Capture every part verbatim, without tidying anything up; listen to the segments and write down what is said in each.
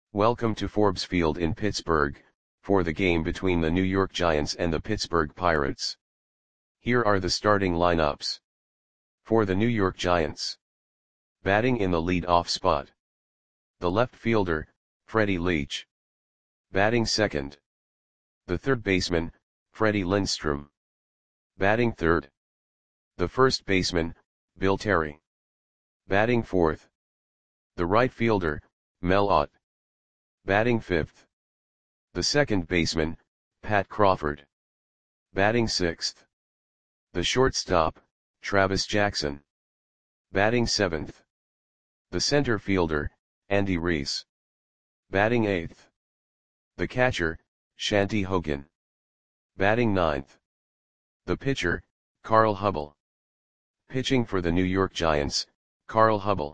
Welcome to Forbes Field in Pittsburgh, for the game between the New York Giants and the Pittsburgh Pirates. Here are the starting lineups. For the New York Giants. Batting in the lead-off spot. The left fielder, Freddie Leach. Batting second. The third baseman, Freddie Lindstrom. Batting third. The first baseman, Bill Terry. Batting fourth. The right fielder, Mel Ott. Batting fifth. The second baseman, Pat Crawford. Batting sixth. The shortstop, Travis Jackson. Batting seventh. The center fielder, Andy Reese. Batting eighth. The catcher, Shanty Hogan. Batting ninth. The pitcher, Carl Hubbell. Pitching for the New York Giants, Carl Hubbell.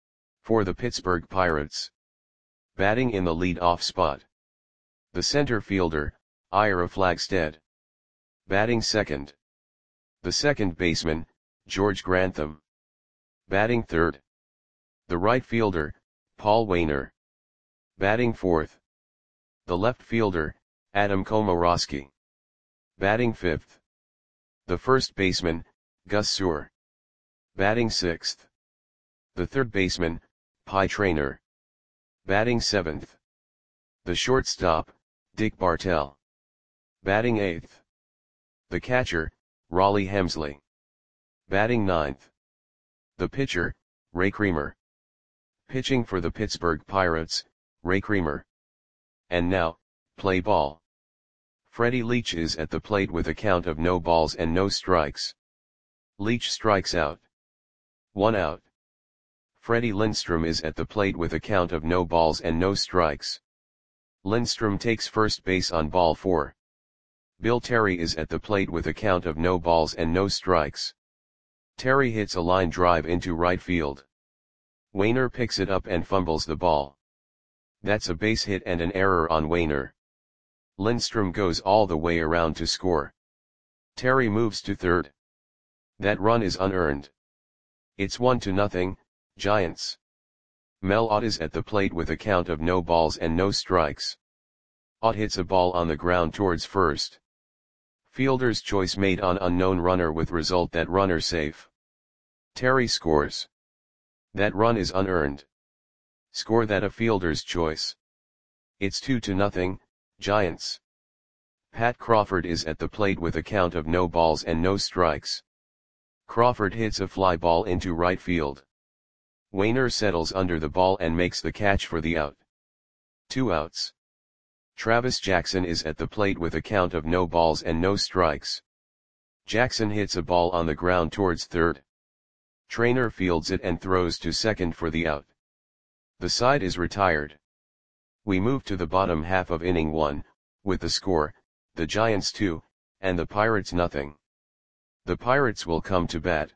For the Pittsburgh Pirates. Batting in the lead-off spot. The center fielder, Ira Flagstead. Batting second. The second baseman, George Grantham. Batting third. The right fielder, Paul Waner. Batting fourth. The left fielder, Adam Komoroski. Batting fifth. The first baseman, Gus Suhr. Batting sixth. The third baseman, Pie Traynor. Batting seventh. The shortstop, Dick Bartell. Batting eighth. The catcher, Rollie Hemsley. Batting ninth. The pitcher, Ray Creamer. Pitching for the Pittsburgh Pirates, Ray Creamer. And now, play ball. Freddie Leach is at the plate with a count of no balls and no strikes. Leach strikes out. One out. Freddie Lindstrom is at the plate with a count of no balls and no strikes. Lindstrom takes first base on ball four. Bill Terry is at the plate with a count of no balls and no strikes. Terry hits a line drive into right field. Waner picks it up and fumbles the ball. That's a base hit and an error on Waner. Lindstrom goes all the way around to score. Terry moves to third. That run is unearned. It's one to nothing, Giants. Mel Ott is at the plate with a count of no balls and no strikes. Ott hits a ball on the ground towards first. Fielder's choice made on unknown runner with result that runner safe. Terry scores. That run is unearned. Score that a fielder's choice. It's two to nothing, Giants. Pat Crawford is at the plate with a count of no balls and no strikes. Crawford hits a fly ball into right field. Waner settles under the ball and makes the catch for the out. Two outs. Travis Jackson is at the plate with a count of no balls and no strikes. Jackson hits a ball on the ground towards third. Traynor fields it and throws to second for the out. The side is retired. We move to the bottom half of inning one, with the score, the Giants two, and the Pirates nothing. The Pirates will come to bat.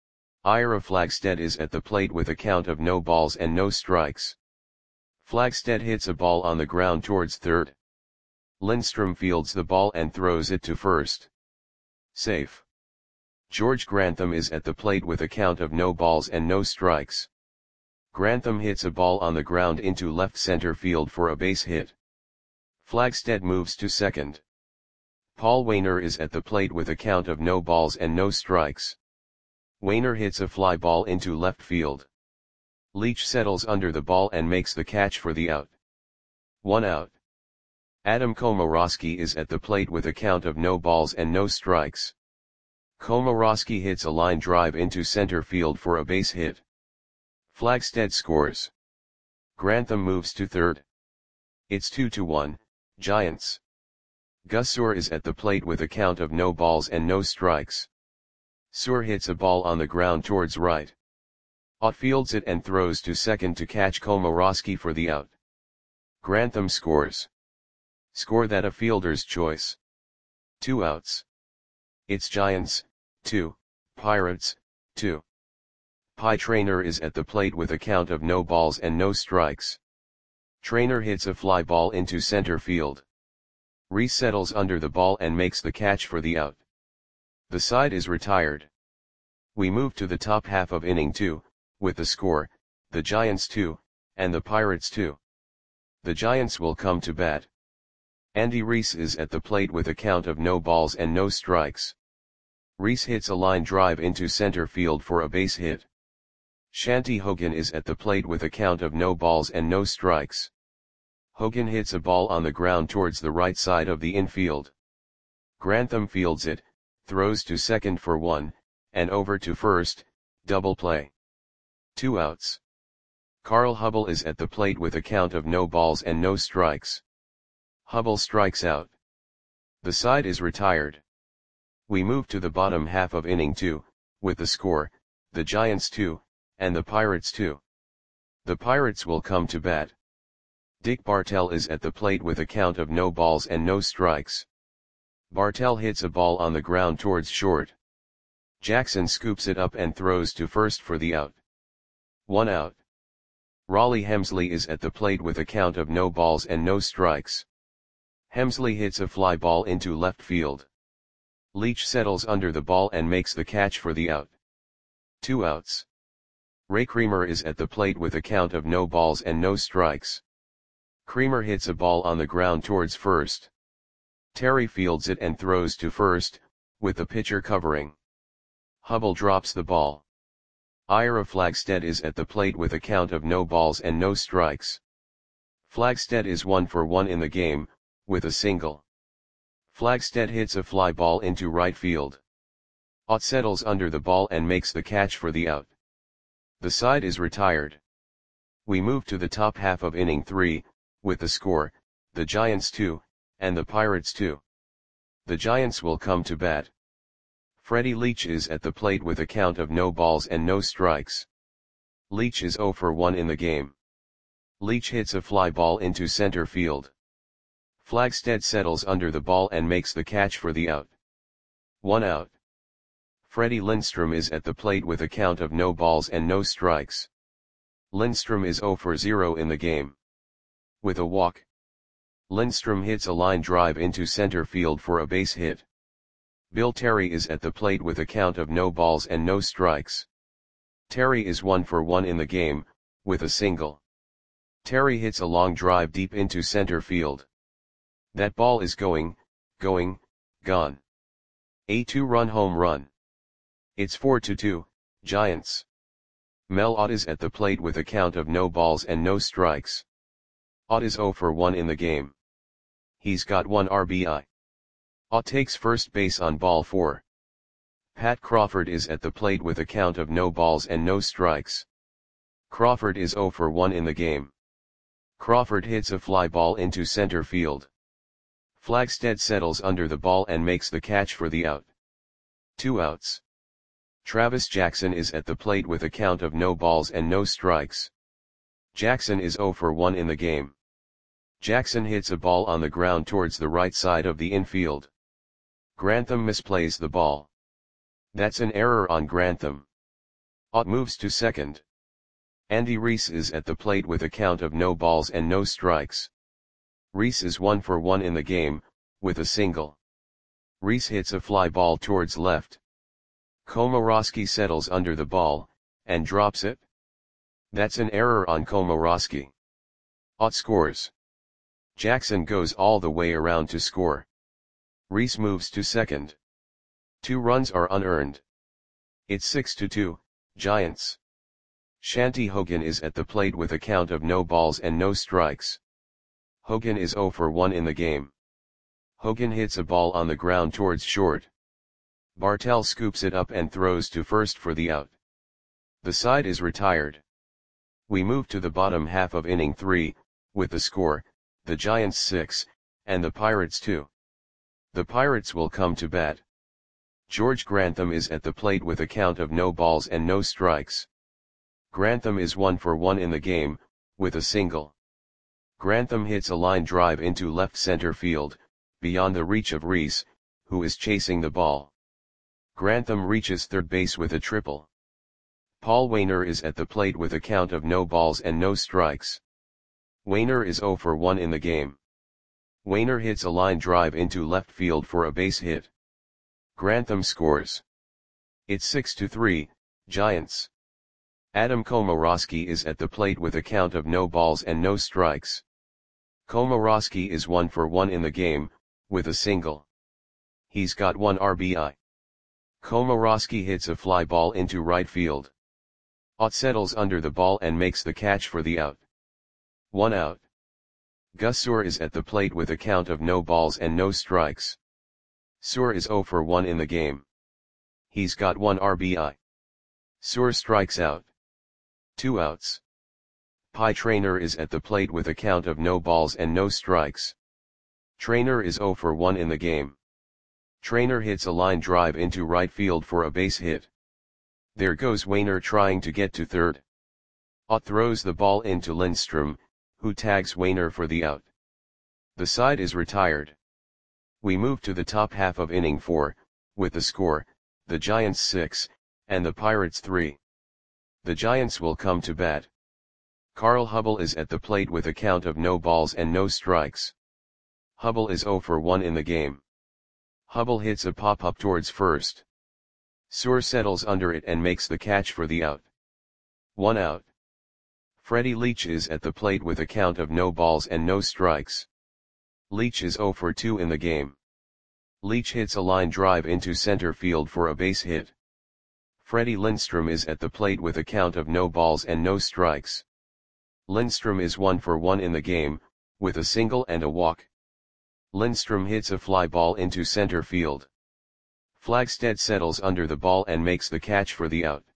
Ira Flagstead is at the plate with a count of no balls and no strikes. Flagstead hits a ball on the ground towards third. Lindstrom fields the ball and throws it to first. Safe. George Grantham is at the plate with a count of no balls and no strikes. Grantham hits a ball on the ground into left center field for a base hit. Flagstead moves to second. Paul Waner is at the plate with a count of no balls and no strikes. Waner hits a fly ball into left field. Leach settles under the ball and makes the catch for the out. One out. Adam Komoroski is at the plate with a count of no balls and no strikes. Komoroski hits a line drive into center field for a base hit. Flagstead scores. Grantham moves to third. It's two to one, Giants. Gus Suhr is at the plate with a count of no balls and no strikes. Suhr hits a ball on the ground towards right. Ott fields it and throws to second to catch Komoroski for the out. Grantham scores. Score that a fielder's choice. Two outs. It's Giants, two, Pirates, two. Pie Traynor is at the plate with a count of no balls and no strikes. Traynor hits a fly ball into center field. Reese settles under the ball and makes the catch for the out. The side is retired. We move to the top half of inning two, with the score, the Giants two, and the Pirates two. The Giants will come to bat. Andy Reese is at the plate with a count of no balls and no strikes. Reese hits a line drive into center field for a base hit. Shanti Hogan is at the plate with a count of no balls and no strikes. Hogan hits a ball on the ground towards the right side of the infield. Grantham fields it, throws to second for one, and over to first, double play. Two outs. Carl Hubbell is at the plate with a count of no balls and no strikes. Hubbell strikes out. The side is retired. We move to the bottom half of inning two, with the score, the Giants two, and the Pirates two. The Pirates will come to bat. Dick Bartell is at the plate with a count of no balls and no strikes. Bartell hits a ball on the ground towards short. Jackson scoops it up and throws to first for the out. One out. Raleigh Hemsley is at the plate with a count of no balls and no strikes. Hemsley hits a fly ball into left field. Leach settles under the ball and makes the catch for the out. Two outs. Ray Creamer is at the plate with a count of no balls and no strikes. Creamer hits a ball on the ground towards first. Terry fields it and throws to first, with the pitcher covering. Hubbell drops the ball. Ira Flagstead is at the plate with a count of no balls and no strikes. Flagstead is one for one in the game, with a single. Flagstead hits a fly ball into right field. Ott settles under the ball and makes the catch for the out. The side is retired. We move to the top half of inning three, with the score, the Giants two, and the Pirates two. The Giants will come to bat. Freddie Leach is at the plate with a count of no balls and no strikes. Leach is zero for one in the game. Leach hits a fly ball into center field. Flagstead settles under the ball and makes the catch for the out. One out. Freddie Lindstrom is at the plate with a count of no balls and no strikes. Lindstrom is zero for zero in the game. With a walk, Lindstrom hits a line drive into center field for a base hit. Bill Terry is at the plate with a count of no balls and no strikes. Terry is one for one in the game, with a single. Terry hits a long drive deep into center field. That ball is going, going, gone. A two-run home run. It's four to two, Giants. Mel Ott is at the plate with a count of no balls and no strikes. Ott is zero for one in the game. He's got one R B I. Ott takes first base on ball four. Pat Crawford is at the plate with a count of no balls and no strikes. Crawford is zero for one in the game. Crawford hits a fly ball into center field. Flagstead settles under the ball and makes the catch for the out. Two outs. Travis Jackson is at the plate with a count of no balls and no strikes. Jackson is zero for one in the game. Jackson hits a ball on the ground towards the right side of the infield. Grantham misplays the ball. That's an error on Grantham. Ott moves to second. Andy Reese is at the plate with a count of no balls and no strikes. Reese is one for one in the game, with a single. Reese hits a fly ball towards left. Komorowski settles under the ball, and drops it. That's an error on Komorowski. Ott scores. Jackson goes all the way around to score. Reese moves to second. Two runs are unearned. It's six to two, Giants. Shanti Hogan is at the plate with a count of no balls and no strikes. Hogan is zero for one in the game. Hogan hits a ball on the ground towards short. Bartell scoops it up and throws to first for the out. The side is retired. We move to the bottom half of inning three, with the score, the Giants six, and the Pirates two. The Pirates will come to bat. George Grantham is at the plate with a count of no balls and no strikes. Grantham is one for one in the game, with a single. Grantham hits a line drive into left center field, beyond the reach of Reese, who is chasing the ball. Grantham reaches third base with a triple. Paul Wainer is at the plate with a count of no balls and no strikes. Wainer is zero for one in the game. Wainer hits a line drive into left field for a base hit. Grantham scores. It's six to three, Giants. Adam Komorowski is at the plate with a count of no balls and no strikes. Komorowski is one for one in the game, with a single. He's got one R B I. Komorowski hits a fly ball into right field. Ott settles under the ball and makes the catch for the out. One out. Gus Suhr is at the plate with a count of no balls and no strikes. Suhr is zero for one in the game. He's got one R B I. Suhr strikes out. Two outs. Pie Traynor is at the plate with a count of no balls and no strikes. Traynor is zero for one in the game. Traynor hits a line drive into right field for a base hit. There goes Wainer trying to get to third. Ott throws the ball into Lindstrom, who tags Wainer for the out. The side is retired. We move to the top half of inning four, with the score, the Giants six, and the Pirates three. The Giants will come to bat. Carl Hubbell is at the plate with a count of no balls and no strikes. Hubbell is zero for one in the game. Hubbell hits a pop-up towards first. Suhr settles under it and makes the catch for the out. One out. Freddie Leach is at the plate with a count of no balls and no strikes. Leach is zero for two in the game. Leach hits a line drive into center field for a base hit. Freddie Lindstrom is at the plate with a count of no balls and no strikes. Lindstrom is one for one in the game, with a single and a walk. Lindstrom hits a fly ball into center field. Flagstead settles under the ball and makes the catch for the out.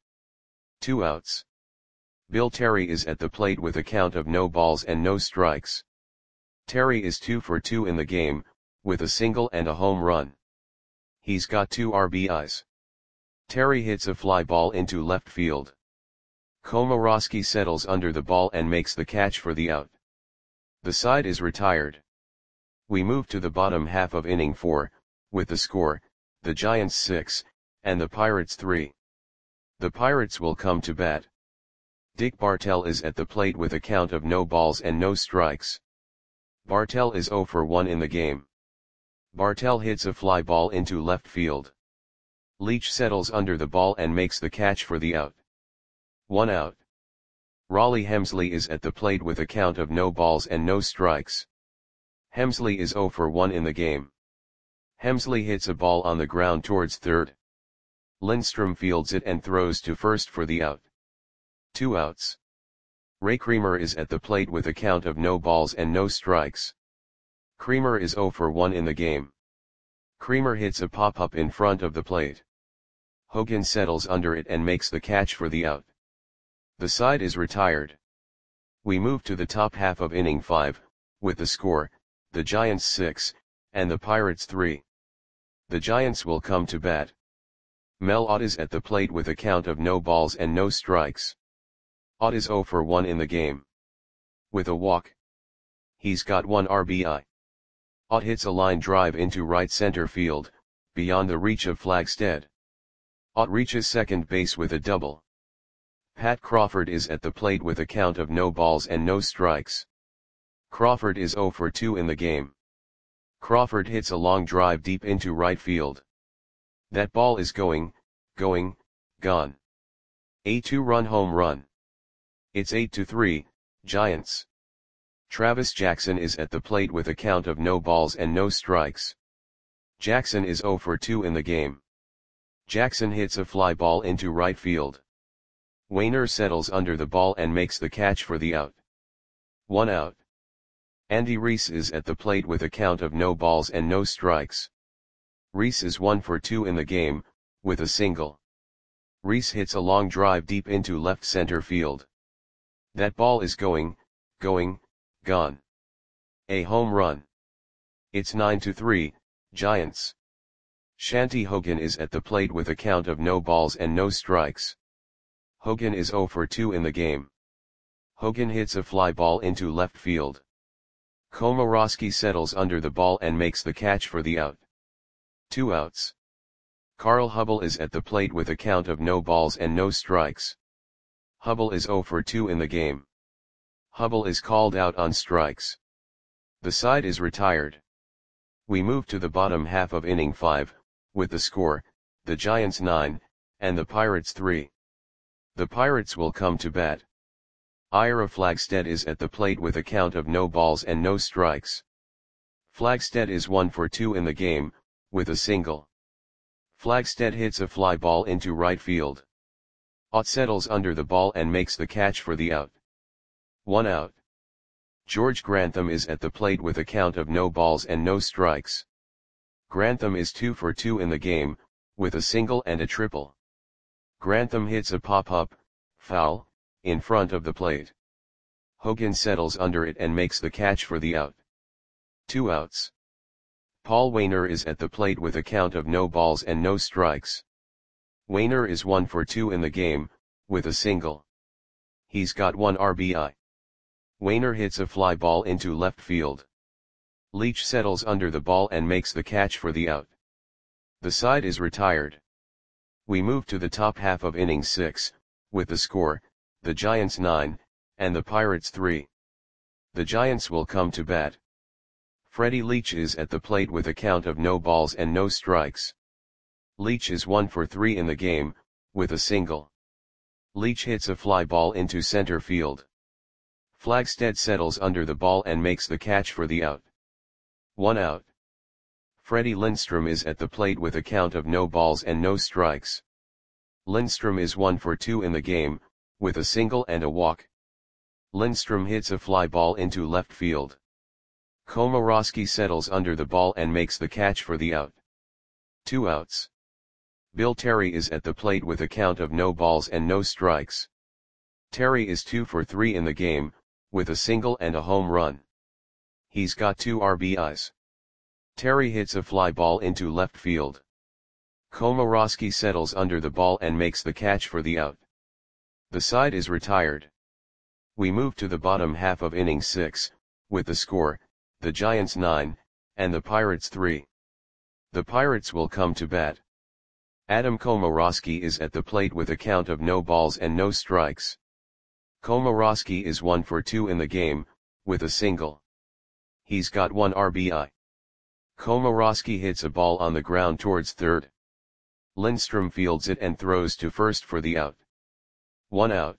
Two outs. Bill Terry is at the plate with a count of no balls and no strikes. Terry is two for two in the game, with a single and a home run. He's got two R B Is. Terry hits a fly ball into left field. Komorowski settles under the ball and makes the catch for the out. The side is retired. We move to the bottom half of inning four, with the score, the Giants six, and the Pirates three. The Pirates will come to bat. Dick Bartell is at the plate with a count of no balls and no strikes. Bartell is zero for one in the game. Bartell hits a fly ball into left field. Leach settles under the ball and makes the catch for the out. One out. Raleigh Hemsley is at the plate with a count of no balls and no strikes. Hemsley is zero for one in the game. Hemsley hits a ball on the ground towards third. Lindstrom fields it and throws to first for the out. Two outs. Ray Creamer is at the plate with a count of no balls and no strikes. Creamer is zero for one in the game. Creamer hits a pop-up in front of the plate. Hogan settles under it and makes the catch for the out. The side is retired. We move to the top half of inning five, with the score, the Giants six, and the Pirates three. The Giants will come to bat. Mel Ott is at the plate with a count of no balls and no strikes. Ott is zero for one in the game. With a walk. He's got one R B I. Ott hits a line drive into right center field, beyond the reach of Flagstead. Ott reaches second base with a double. Pat Crawford is at the plate with a count of no balls and no strikes. Crawford is zero for two in the game. Crawford hits a long drive deep into right field. That ball is going, going, gone. A two-run home run. It's eight to three, Giants. Travis Jackson is at the plate with a count of no balls and no strikes. Jackson is zero for two in the game. Jackson hits a fly ball into right field. Wainer settles under the ball and makes the catch for the out. One out. Andy Reese is at the plate with a count of no balls and no strikes. Reese is one for two in the game, with a single. Reese hits a long drive deep into left center field. That ball is going, going, gone. A home run. It's nine to three, Giants. Shanty Hogan is at the plate with a count of no balls and no strikes. Hogan is zero for two in the game. Hogan hits a fly ball into left field. Komorowski settles under the ball and makes the catch for the out. Two outs. Carl Hubbell is at the plate with a count of no balls and no strikes. Hubbell is zero for two in the game. Hubbell is called out on strikes. The side is retired. We move to the bottom half of inning five, with the score, the Giants nine, and the Pirates three. The Pirates will come to bat. Ira Flagstead is at the plate with a count of no balls and no strikes. Flagstead is one for two in the game, with a single. Flagstead hits a fly ball into right field. Ott settles under the ball and makes the catch for the out. One out. George Grantham is at the plate with a count of no balls and no strikes. Grantham is two for two in the game, with a single and a triple. Grantham hits a pop-up, foul, in front of the plate. Hogan settles under it and makes the catch for the out. Two outs. Paul Waner is at the plate with a count of no balls and no strikes. Waner is one for two in the game, with a single. He's got one R B I. Waner hits a fly ball into left field. Leach settles under the ball and makes the catch for the out. The side is retired. We move to the top half of inning six, with the score, the Giants nine, and the Pirates three. The Giants will come to bat. Freddie Leach is at the plate with a count of no balls and no strikes. Leach is one for three in the game, with a single. Leach hits a fly ball into center field. Flagstead settles under the ball and makes the catch for the out. One out. Freddie Lindstrom is at the plate with a count of no balls and no strikes. Lindstrom is one for two in the game, with a single and a walk. Lindstrom hits a fly ball into left field. Komorowski settles under the ball and makes the catch for the out. Two outs. Bill Terry is at the plate with a count of no balls and no strikes. Terry is two for three in the game, with a single and a home run. He's got two R B Is. Terry hits a fly ball into left field. Komorowski settles under the ball and makes the catch for the out. The side is retired. We move to the bottom half of inning six, with the score, the Giants nine, and the Pirates three. The Pirates will come to bat. Adam Komorowski is at the plate with a count of no balls and no strikes. Komorowski is one for two in the game, with a single. He's got one R B I. Komorowski hits a ball on the ground towards third. Lindstrom fields it and throws to first for the out. One out.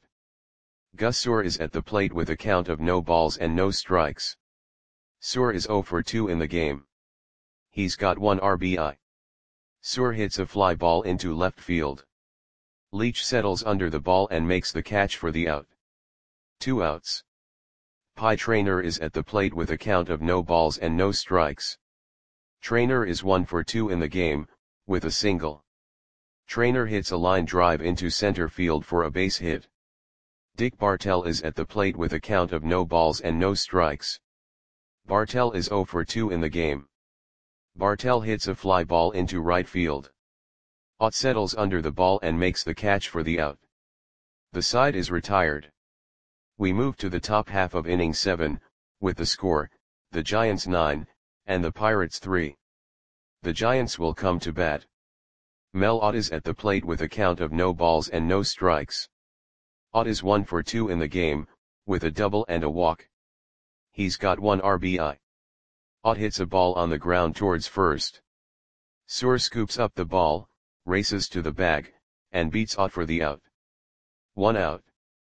Gus Suhr is at the plate with a count of no balls and no strikes. Suhr is zero for two in the game. He's got one R B I. Suhr hits a fly ball into left field. Leach settles under the ball and makes the catch for the out. Two outs. Pie Traynor is at the plate with a count of no balls and no strikes. Traynor is one for two in the game, with a single. Traynor hits a line drive into center field for a base hit. Dick Bartell is at the plate with a count of no balls and no strikes. Bartell is zero for two in the game. Bartell hits a fly ball into right field. Ott settles under the ball and makes the catch for the out. The side is retired. We move to the top half of inning seven, with the score, the Giants nine, and the Pirates three. The Giants will come to bat. Mel Ott is at the plate with a count of no balls and no strikes. Ott is one for two in the game, with a double and a walk. He's got one R B I. Ott hits a ball on the ground towards first. Suhr scoops up the ball, races to the bag, and beats Ott for the out. One out.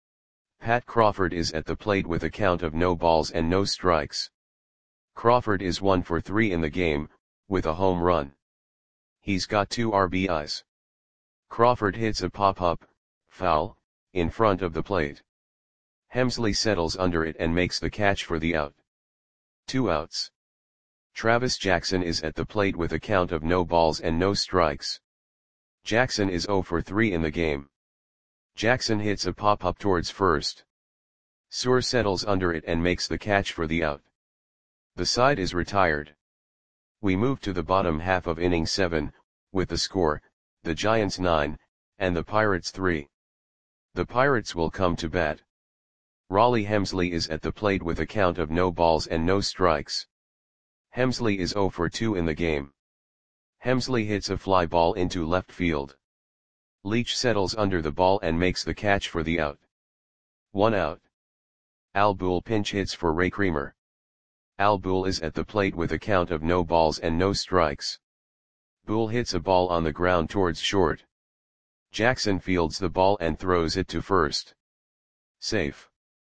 Pat Crawford is at the plate with a count of no balls and no strikes. Crawford is one for three in the game, with a home run. He's got two R B Is. Crawford hits a pop-up, foul, in front of the plate. Hemsley settles under it and makes the catch for the out. Two outs. Travis Jackson is at the plate with a count of no balls and no strikes. Jackson is zero for three in the game. Jackson hits a pop-up towards first. Suhr settles under it and makes the catch for the out. The side is retired. We move to the bottom half of inning seven, with the score, the Giants nine, and the Pirates three. The Pirates will come to bat. Raleigh Hemsley is at the plate with a count of no balls and no strikes. Hemsley is zero for two in the game. Hemsley hits a fly ball into left field. Leach settles under the ball and makes the catch for the out. One out. Al Boole pinch hits for Ray Creamer. Al Boole is at the plate with a count of no balls and no strikes. Boole hits a ball on the ground towards short. Jackson fields the ball and throws it to first. Safe.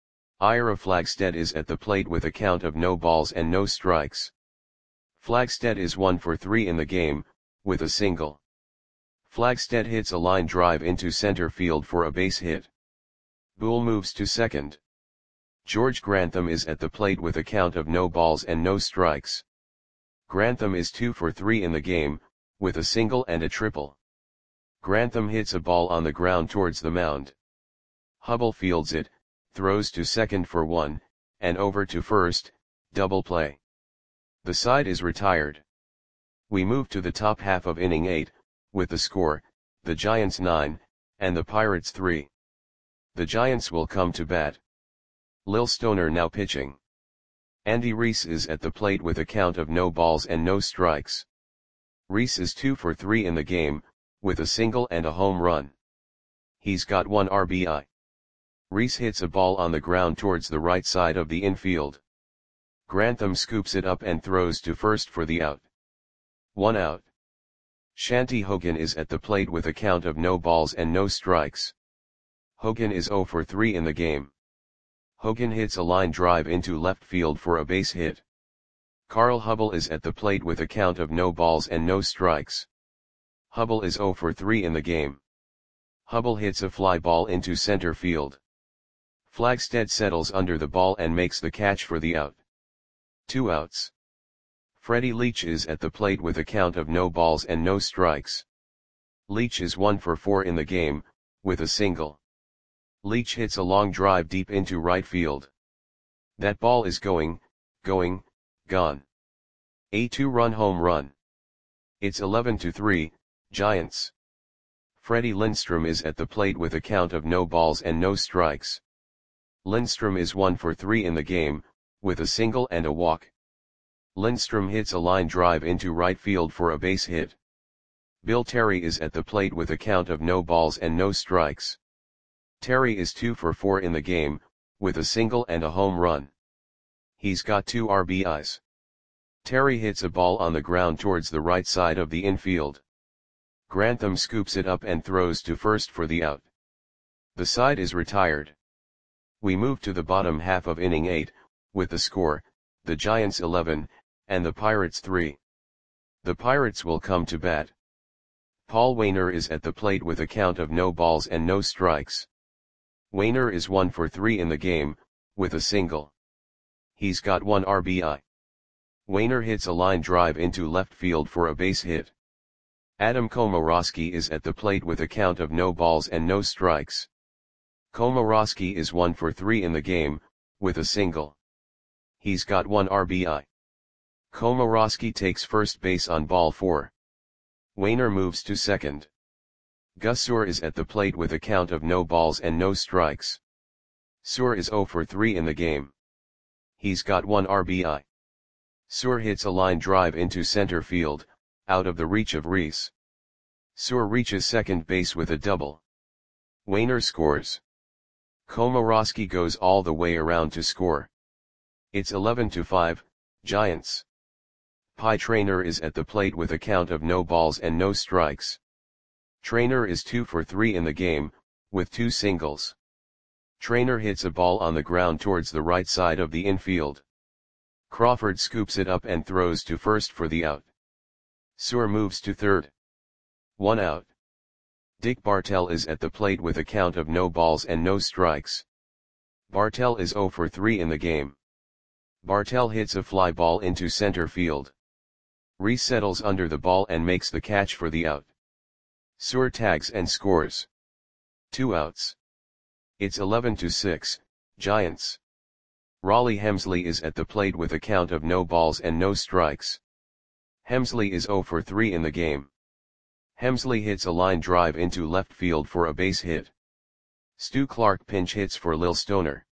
Ira Flagstead is at the plate with a count of no balls and no strikes. Flagstead is one for three in the game, with a single. Flagstead hits a line drive into center field for a base hit. Boole moves to second. George Grantham is at the plate with a count of no balls and no strikes. Grantham is two for three in the game, with a single and a triple. Grantham hits a ball on the ground towards the mound. Hubble fields it, throws to second for one, and over to first, double play. The side is retired. We move to the top half of inning eight, with the score, the Giants nine, and the Pirates three. The Giants will come to bat. Lil Stoner now pitching. Andy Reese is at the plate with a count of no balls and no strikes. Reese is two for three in the game, with a single and a home run. He's got one R B I. Reese hits a ball on the ground towards the right side of the infield. Grantham scoops it up and throws to first for the out. One out. Shanty Hogan is at the plate with a count of no balls and no strikes. Hogan is zero for three in the game. Hogan hits a line drive into left field for a base hit. Carl Hubble is at the plate with a count of no balls and no strikes. Hubble is zero for three in the game. Hubble hits a fly ball into center field. Flagstead settles under the ball and makes the catch for the out. Two outs. Freddie Leach is at the plate with a count of no balls and no strikes. Leach is one for four in the game, with a single. Leach hits a long drive deep into right field. That ball is going, going, gone. A two-run home run. It's eleven to three, Giants. Freddie Lindstrom is at the plate with a count of no balls and no strikes. Lindstrom is one for three in the game, with a single and a walk. Lindstrom hits a line drive into right field for a base hit. Bill Terry is at the plate with a count of no balls and no strikes. Terry is two for four in the game, with a single and a home run. He's got two R B Is. Terry hits a ball on the ground towards the right side of the infield. Grantham scoops it up and throws to first for the out. The side is retired. We move to the bottom half of inning eight, with the score, the Giants eleven, and the Pirates three. The Pirates will come to bat. Paul Waner is at the plate with a count of no balls and no strikes. Waner is one for three in the game, with a single. He's got one R B I. Waner hits a line drive into left field for a base hit. Adam Komorowski is at the plate with a count of no balls and no strikes. Komorowski is one for three in the game, with a single. He's got one R B I. Komorowski takes first base on ball four. Waner moves to second. Gus Suhr is at the plate with a count of no balls and no strikes. Suhr is zero for three in the game. He's got one R B I. Suhr hits a line drive into center field, out of the reach of Reese. Suhr reaches second base with a double. Waner scores. Komorowski goes all the way around to score. It's eleven to five, Giants. Pie Traynor is at the plate with a count of no balls and no strikes. Traynor is two for three in the game, with two singles. Traynor hits a ball on the ground towards the right side of the infield. Crawford scoops it up and throws to first for the out. Suhr moves to third. One out. Dick Bartell is at the plate with a count of no balls and no strikes. Bartell is zero for three in the game. Bartell hits a fly ball into center field. Reese settles under the ball and makes the catch for the out. Suhr tags and scores. Two outs. It's eleven to six, Giants. Raleigh Hemsley is at the plate with a count of no balls and no strikes. Hemsley is zero for three in the game. Hemsley hits a line drive into left field for a base hit. Stu Clark pinch hits for Lil Stoner.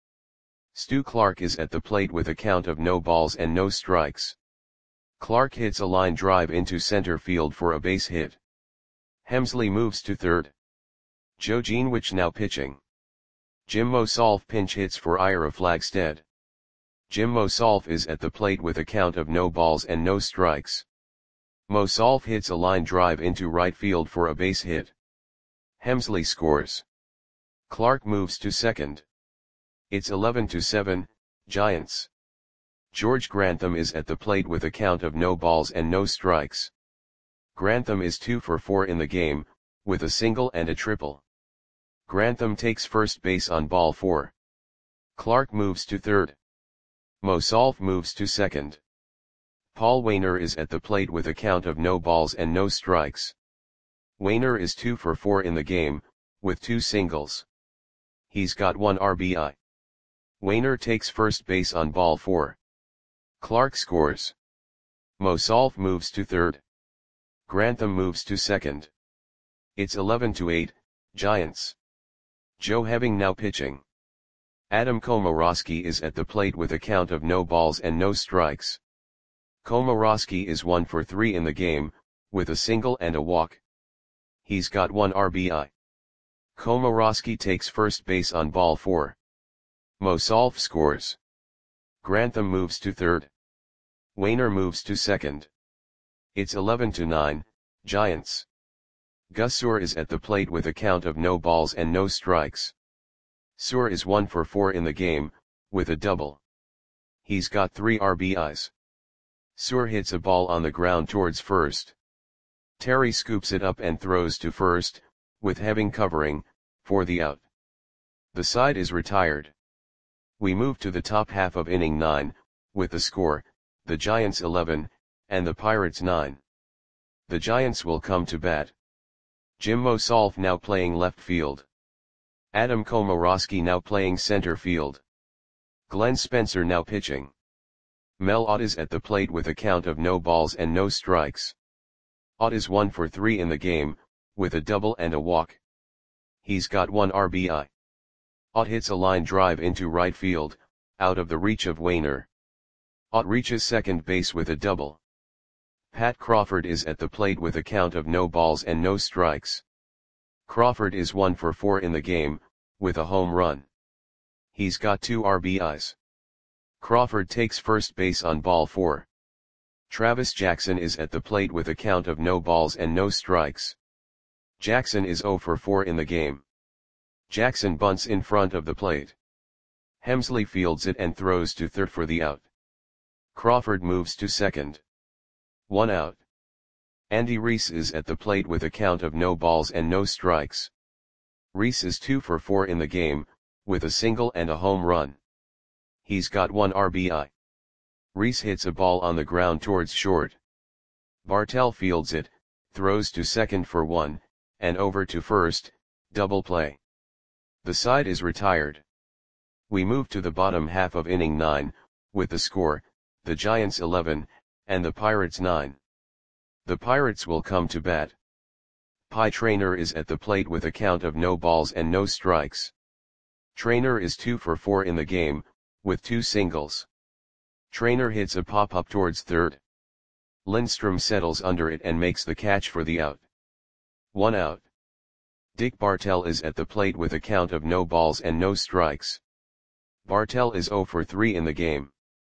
Stu Clark is at the plate with a count of no balls and no strikes. Clark hits a line drive into center field for a base hit. Hemsley moves to third. Joe Genwich now pitching. Jim Mosolf pinch hits for Ira Flagstead. Jim Mosolf is at the plate with a count of no balls and no strikes. Mosolf hits a line drive into right field for a base hit. Hemsley scores. Clark moves to second. It's eleven to seven, Giants. George Grantham is at the plate with a count of no balls and no strikes. Grantham is two for four in the game, with a single and a triple. Grantham takes first base on ball four. Clark moves to third. Mosolf moves to second. Paul Waner is at the plate with a count of no balls and no strikes. Waner is two for four in the game, with two singles. He's got one R B I. Waner takes first base on ball four. Clark scores. Mosolf moves to third. Grantham moves to second. It's eleven to eight, Giants. Joe Heving now pitching. Adam Komorowski is at the plate with a count of no balls and no strikes. Komorowski is one for three in the game, with a single and a walk. He's got one R B I. Komorowski takes first base on ball four. Mosolf scores. Grantham moves to third. Waner moves to second. It's eleven to nine, Giants. Gus Suhr is at the plate with a count of no balls and no strikes. Suhr is one for four in the game, with a double. He's got three R B Is. Suhr hits a ball on the ground towards first. Terry scoops it up and throws to first, with Heving covering, for the out. The side is retired. We move to the top half of inning nine, with the score, the Giants eleven, and the Pirates nine. The Giants will come to bat. Jim Mosolf now playing left field. Adam Komorowski now playing center field. Glenn Spencer now pitching. Mel Ott is at the plate with a count of no balls and no strikes. Ott is one for three in the game, with a double and a walk. He's got one R B I. Ott hits a line drive into right field, out of the reach of Waner. Ott reaches second base with a double. Pat Crawford is at the plate with a count of no balls and no strikes. Crawford is one for four in the game, with a home run. He's got two R B Is. Crawford takes first base on ball four. Travis Jackson is at the plate with a count of no balls and no strikes. Jackson is zero for four in the game. Jackson bunts in front of the plate. Hemsley fields it and throws to third for the out. Crawford moves to second. One out. Andy Reese is at the plate with a count of no balls and no strikes. Reese is two for four in the game, with a single and a home run. He's got one R B I. Reese hits a ball on the ground towards short. Bartell fields it, throws to second for one, and over to first, double play. The side is retired. We move to the bottom half of inning nine, with the score, the Giants eleven, and the Pirates nine. The Pirates will come to bat. Pie Traynor is at the plate with a count of no balls and no strikes. Traynor is two for four in the game, with two singles. Traynor hits a pop-up towards third. Lindstrom settles under it and makes the catch for the out. One out. Dick Bartell is at the plate with a count of no balls and no strikes. Bartell is zero for three in the game.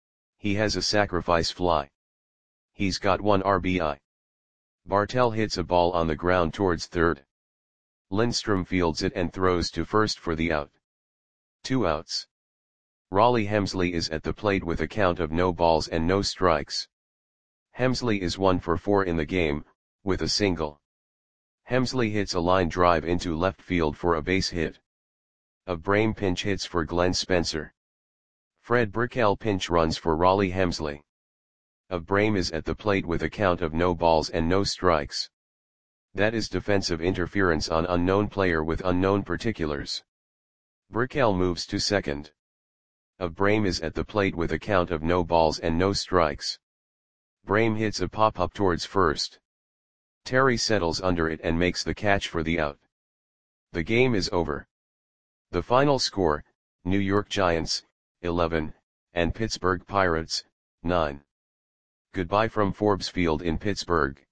He has a sacrifice fly. He's got one R B I. Bartell hits a ball on the ground towards third. Lindstrom fields it and throws to first for the out. Two outs. Raleigh Hemsley is at the plate with a count of no balls and no strikes. Hemsley is one for four in the game, with a single. Hemsley hits a line drive into left field for a base hit. Of Brame pinch hits for Glenn Spencer. Fred Brickell pinch runs for Raleigh Hemsley. Of Brame is at the plate with a count of no balls and no strikes. That is defensive interference on unknown player with unknown particulars. Brickell moves to second. Of Brame is at the plate with a count of no balls and no strikes. Brame hits a pop-up towards first. Terry settles under it and makes the catch for the out. The game is over. The final score, New York Giants, eleven, and Pittsburgh Pirates, nine. Goodbye from Forbes Field in Pittsburgh.